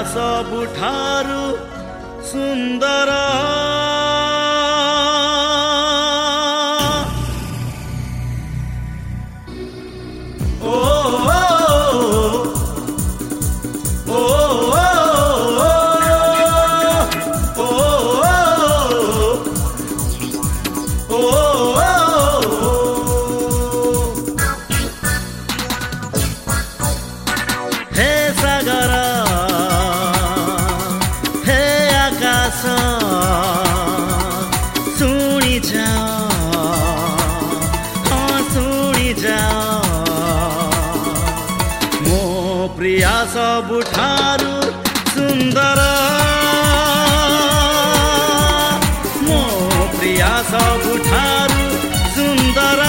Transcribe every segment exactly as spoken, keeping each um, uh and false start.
ସବୁଠାରୁ ସୁନ୍ଦର प्रिया सबुठारु सुंदर मो प्रिया सबुठारु सुंदर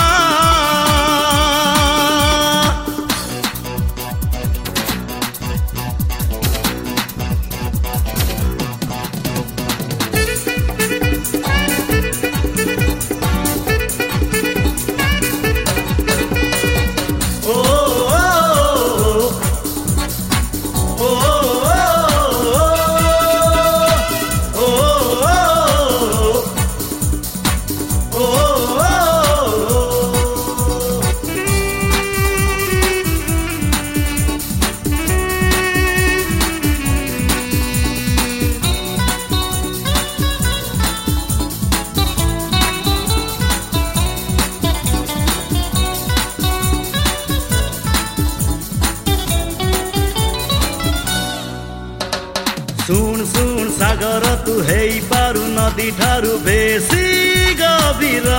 सुन सुन सागर तू हेई पारु नदी ठारू बेसी गभीर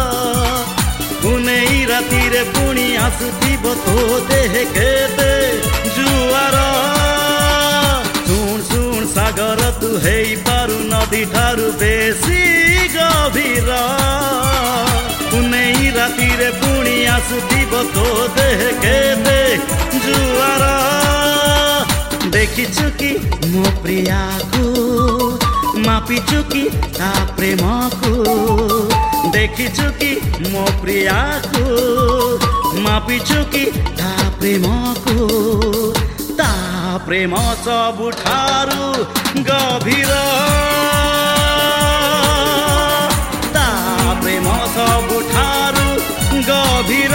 कुनै राति रे पुणी आसुथिब तो देह केते जुआर सुन सुन सागर तू हेई पारु नदी ठारू बेसी गभीर कुनै राति रे पुणी आसुथिब तो देह केते जुआर देखिछु कि मो प्रिया को मापिछु कि ता प्रेम को देखिछु कि मो प्रिया को मापिछु कि ता प्रेम को ता प्रेम सबुठारु गभीर ता प्रेम सबुठारु गभीर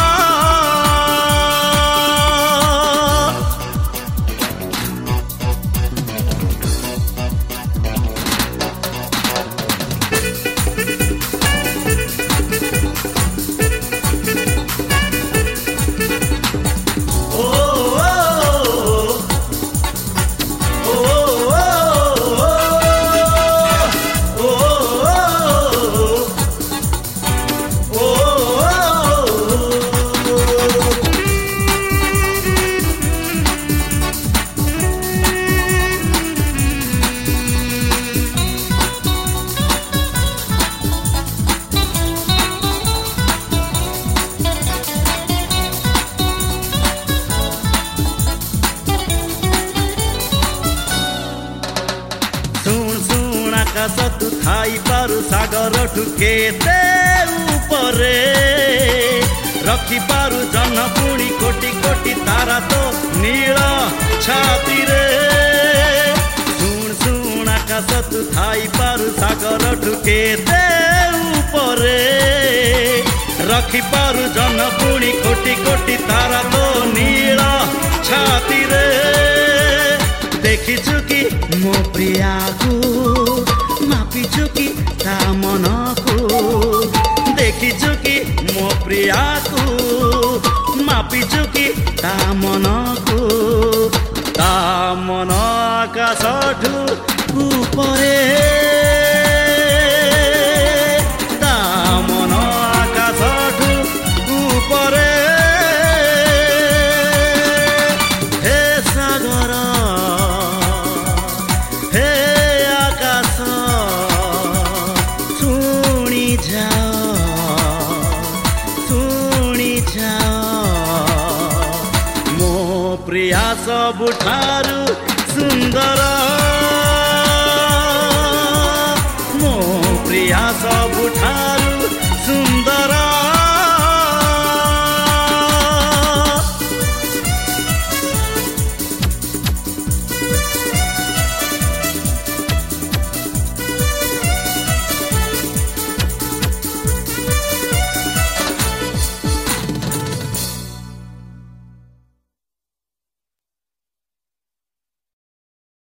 आकाश तू थाई पारु सागर ठु केते उपरे रखी पारु जन पुणी कोटि कोटि तारा तो नील छाती रे सुन सुन आकाश तू थाई पारु सागर ठु केते उपरे रखी पारु जन पुणी कोटि कोटि तारा तो नील छाती रे देखिछु कि मो प्रिया को मापिछु कि ता मन को देखिछु कि मो प्रिया को मापिछु कि ता मन को ता मन आकाश ठु उपरे ता मन आकाश ठु उपरे हे सागर हे आकाश सुनी जाओ सुनी जाओ मो प्रिया सबुठारु सुंदर मो प्रिया सब